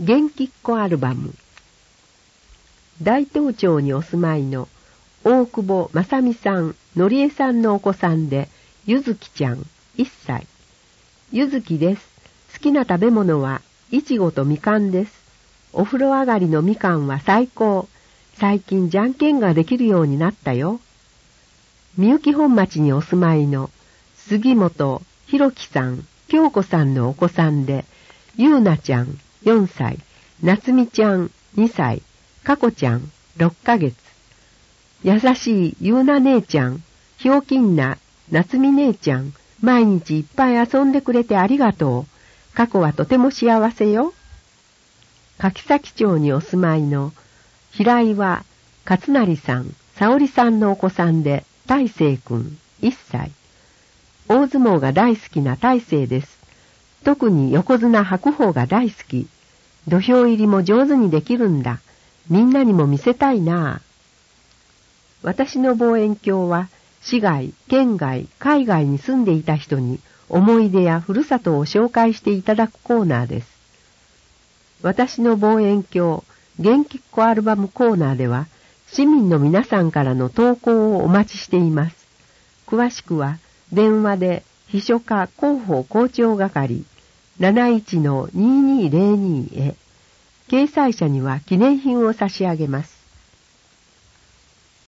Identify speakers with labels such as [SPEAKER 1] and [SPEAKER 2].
[SPEAKER 1] 元気っ子アルバム。大東町にお住まいの大久保正美さん、のりえさんのお子さんで、ゆずきちゃん、1歳。ゆずきです。好きな食べ物はいちごとみかんです。お風呂上がりのみかんは最高。最近じゃんけんができるようになったよ。みゆき本町にお住まいの杉本ひろきさん、京子さんのお子さんで、ゆうなちゃん、4歳、なつみちゃん、2歳、かこちゃん、6ヶ月。優しいゆうな姉ちゃん、ひょうきんななつみ姉ちゃん、毎日いっぱい遊んでくれてありがとう。かこはとても幸せよ。柿崎町にお住まいの平岩勝成さん、沙織さんのお子さんで、大成くん、1歳。大相撲が大好きな大成です。特に横綱白鵬が大好き。土俵入りも上手にできるんだ。みんなにも見せたいな。私の望遠鏡は、市外、県外、海外に住んでいた人に思い出やふるさとを紹介していただくコーナーです。私の望遠鏡、元気っ子アルバムコーナーでは、市民の皆さんからの投稿をお待ちしています。詳しくは、電話で秘書課広報校長係 71-2202 へ、掲載者には記念品を差し上げます。